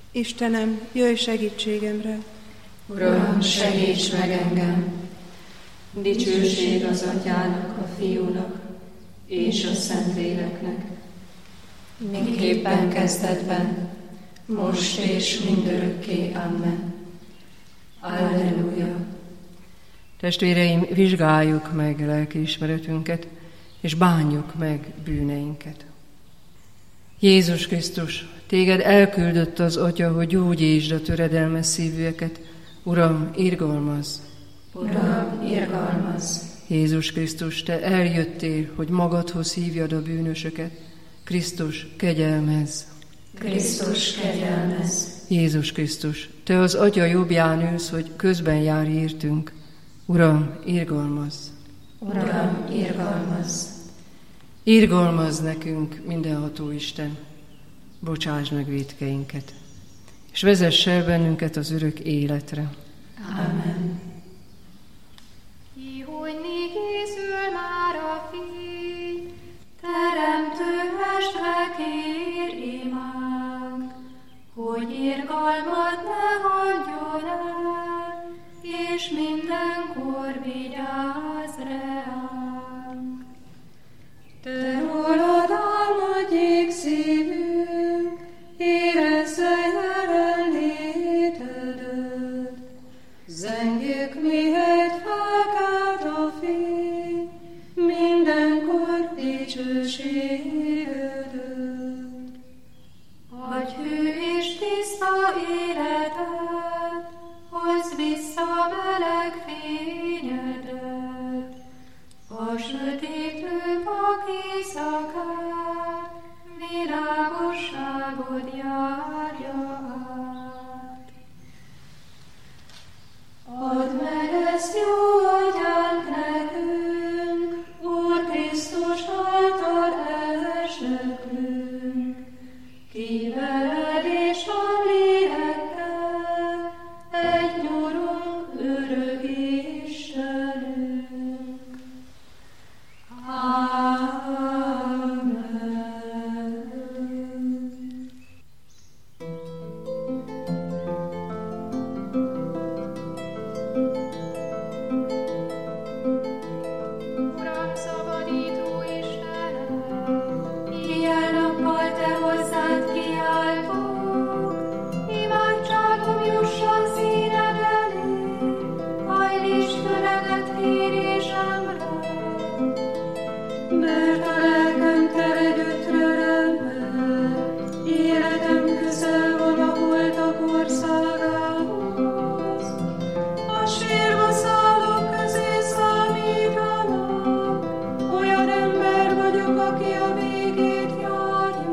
Istenem, jöjj segítségemre! Uram, segíts meg engem! Dicsőség az Atyának, a Fiúnak és a Szentléleknek, miképpen kezdetben, most és mindörökké. Amen. Alleluja! Testvéreim, vizsgáljuk meg lelkiismeretünket, és bánjuk meg bűneinket. Jézus Krisztus, téged elküldött az Atya, hogy gyógyítsd a töredelmes szívűeket. Uram, irgalmazz! Uram, irgalmazz! Jézus Krisztus, te eljöttél, hogy magadhoz hívjad a bűnösöket. Krisztus, kegyelmezz! Krisztus, kegyelmezz! Jézus Krisztus, te az Atya jobbján ülsz, hogy közben járj értünk. Uram, irgalmazz! Uram, irgalmazz! Irgalmazz nekünk, mindenható Isten! Bocsáss meg vétkeinket, és vezess el bennünket az örök életre. Amen. Kihújni készül már a fény, teremtő mestre kér imánk, hogy irgalmad ne hagyjon el, és mindenkor vigyázz ránk. Te rólad álmodjék szívünk, érezze jelenlétedet. Zengjük, mihelyt felkelt a fény, mindenkor dicsőségedet. Adj hű és tiszta életet, hozz vissza meleg fényedet. A sötétről vak éjszakát, világosságod járja át. Add meg ezt jó atyánk nekünk, Úr Krisztus által elsöprünk. Kiveled és a lélekkel, egy Urunk, örök Istenünk. Amen. Uram, szabadító Istenem, Éjjel-nappal te hozzád kiáltok, imádságom jusson színed elé, hajlítsd füledet kérésemre. Mert a lelkem tele gyötrelemmel, életem közel van a holtak országához. A sírba szállók közé számítanak, olyan ember vagyok, aki a végét járja.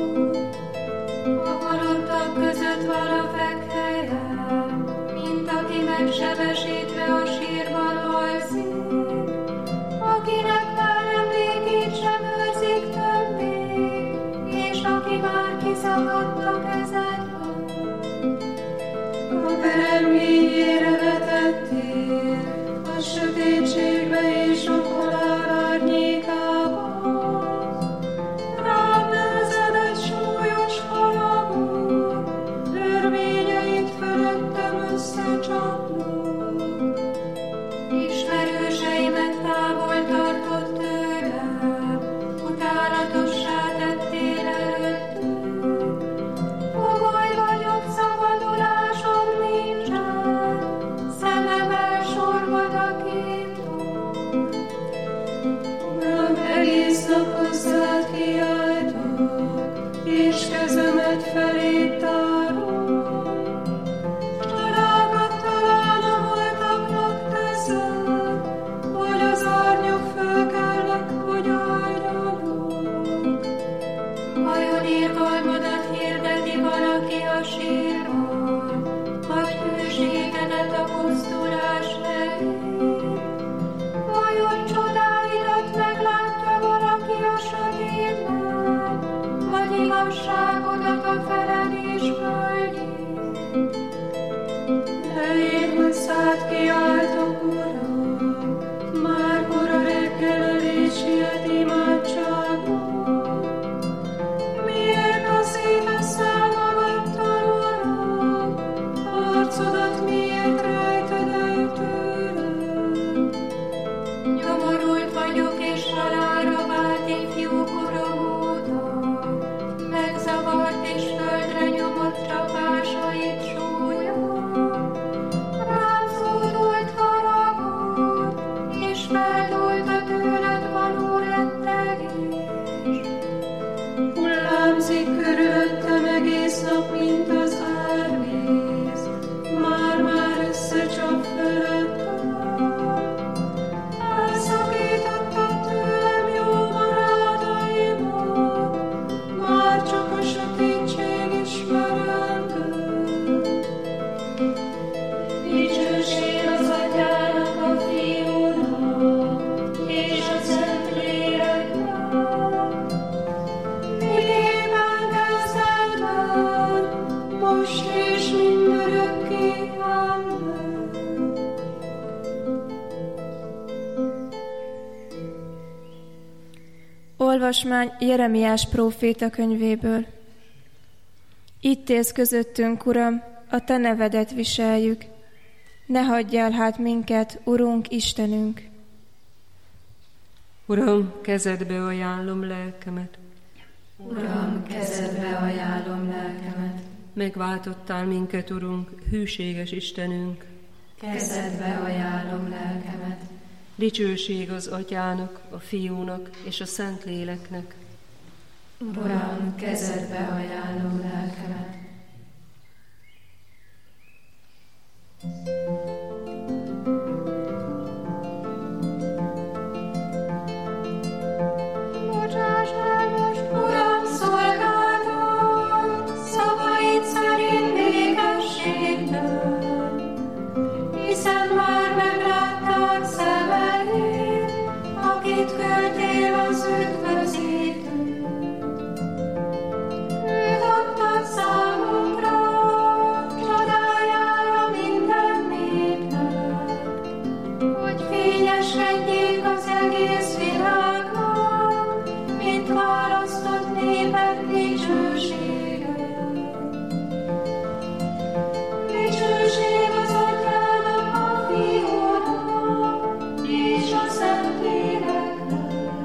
A halottak között van a fekhelyem, mint aki megsebesítve a sírban alszik, akinek már emlékét sem őrzik többé, és aki már kiszakadt a kezedből. A pereményére vetettél, a sötétségbe és a halál árnyékába. Rád nehezed egy súlyos halagot, örvényeit fölöttem összecsapnak. Ismerőseimet távol tartott tőlem, utálatossá tettél előttük. Fogoly vagyok, szabadulásom nincsen, szemem elsorvad a képtok. Uram, egész nap hozzád kiáltok, és kezemet feléd tárom. Csodákat talán a holtaknak teszed, hogy az árnyak fölkelnek, hogy áldjanak. Vajon irgalmadat hirdeti valaki a sírban, vagy hűségedet a pusztulás elé? Vajon csodáidat meglátja valaki a sötétben, vagy igazságodat a feledés földjén? De én hozzád kiáltok, Uram, már kora reggelelés siet imádságban. Miért taszítasz el magadtól, Uram? most és mindörökké. Amen. Olvasmány Jeremiás próféta könyvéből. Itt élsz közöttünk, Uram, a Te nevedet viseljük. Ne hagyjál hát minket, Urunk Istenünk! Uram, kezedbe ajánlom lelkemet. Uram, kezedbe ajánlom lelkemet. Megváltottál minket, Urunk, hűséges Istenünk. Kezedbe ajánlom lelkemet. Dicsőség az Atyának, a Fiúnak és a Szentléleknek. Uram, kezedbe ajánlom lelkemet. Bocsáss el most, Uram, szolgáltad, szavaid szerint békességben, hiszen már megláttad szemeid, akit küldtél az üdvözítő. Őt adtad számunkra, csodájára minden népnek, hogy fényeskedjék az egész világnak, mint választott népek dicsősége. Dicsőség az Atyának, a Fiúnak és a Szentléleknek,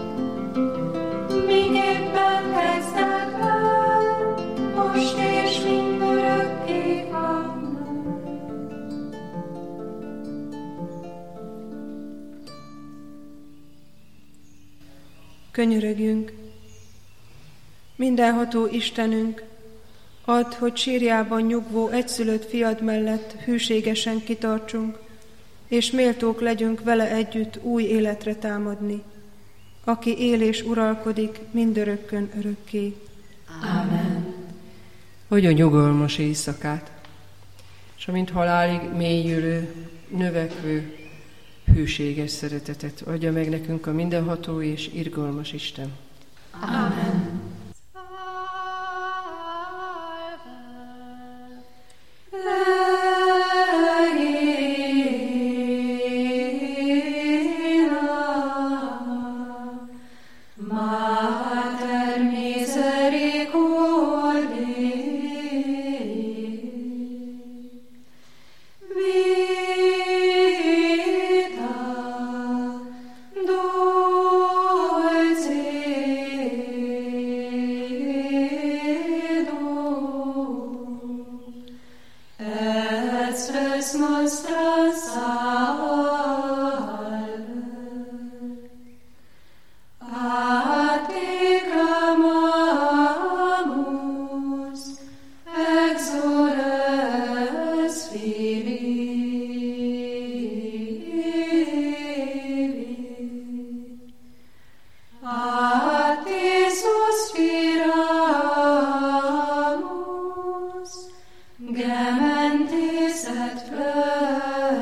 miképpen kezdetben, most és mindörökké. Amen. Könyörögjünk! Mindenható Istenünk, add, hogy sírjában nyugvó egyszülött fiad mellett hűségesen kitartsunk, és méltók legyünk vele együtt új életre támadni, aki él és uralkodik mindörökkön örökké. Amen. Hogy a nyugalmas éjszakát, és amint halálig mélyülő, növekvő, hűséges szeretetet adja meg nekünk a mindenható és irgalmas Isten. Amen. Mater misericordiae, vita dulcedo, et spes nostra salve. A te clamamus, exores Filii. A te suspiramus, gementes et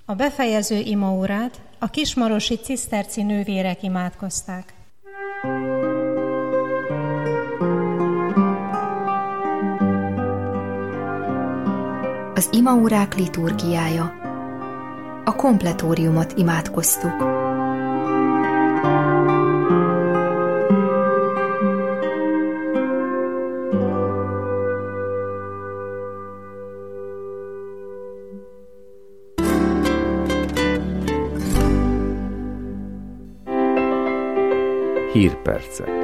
A befejező imaórát a kismarosi ciszterci nővérek imádkozták. Az imaórák liturgiája. A kompletóriumot imádkoztuk. Hírpercek.